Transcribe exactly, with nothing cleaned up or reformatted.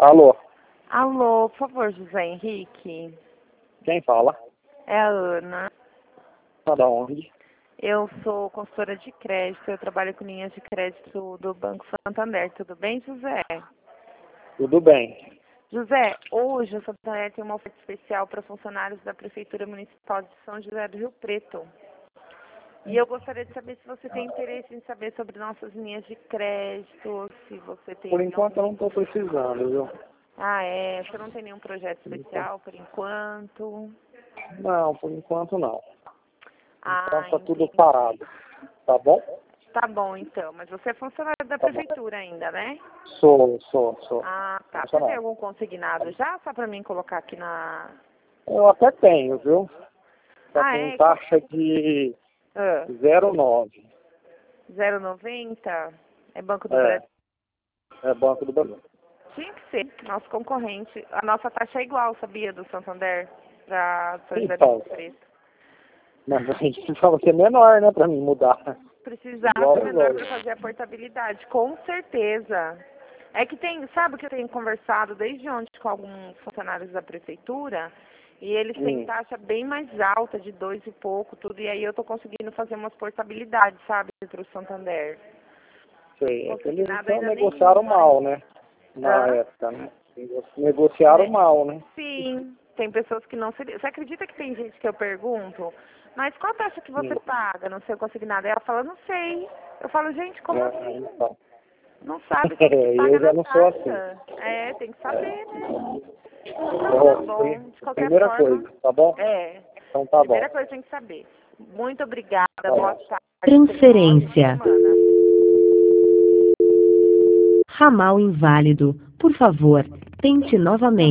Alô, Alô, por favor, José Henrique. quem fala? É a Ana. Tá da onde? Eu sou consultora de crédito, eu trabalho com linhas de crédito do Banco Santander. Tudo bem, José? Tudo bem. José, hoje o Santander tem uma oferta especial para funcionários da Prefeitura Municipal de São José do Rio Preto. E eu gostaria de saber se você tem interesse em saber sobre nossas linhas de crédito, se você tem... Por enquanto eu algum- não estou precisando, viu? Ah, é? Você não tem nenhum projeto especial por enquanto? Não, por enquanto não. Ah, Então tá tudo entendi. parado. Tá bom? Tá bom, então. Mas você é funcionário da Tá bom. prefeitura ainda, né? Sou, sou, sou. Ah, tá. Você tem Funcionário. algum consignado já? Só pra mim colocar aqui na... Eu até tenho, viu? Tá Ah, com é? taxa de Ah, zero vírgula nove. zero vírgula noventa? É Banco do É, Brasil? é Banco do Brasil. Tinha que ser. Nosso concorrente. A nossa taxa é igual, sabia, do Santander pra São José do Então, Rio Preto. mas a gente precisava ser menor, né, pra mim mudar. Precisar Igual, ser menor igual. para fazer a portabilidade, com certeza. É que tem, sabe que eu tenho conversado desde ontem com alguns funcionários da prefeitura e eles têm Hum, taxa bem mais alta, de dois e pouco, tudo, e aí eu tô conseguindo fazer umas portabilidades, sabe, para o Santander. sei. É que eles Consignado então ainda negociaram nenhuma, mal, hein? né? Na Hã? época, né? Negociaram Né? mal, né? Sim, tem pessoas que não se... Você acredita que tem gente que eu pergunto, mas qual taxa que você Hum. paga no seu consignado? Ela fala, não sei. Eu falo, gente, como É, assim? então. Não sabe quanto que paga Eu já na não sou assim. taxa. É, tem que É. saber, né? Então tá Então, bom. pri- De qualquer primeira forma, coisa, tá bom? é. Então tá bom. Primeira coisa tem que saber. Muito obrigada, Tá boa bom. tarde. Tenha uma ótima Transferência. semana. Ramal inválido. Por favor, tente novamente.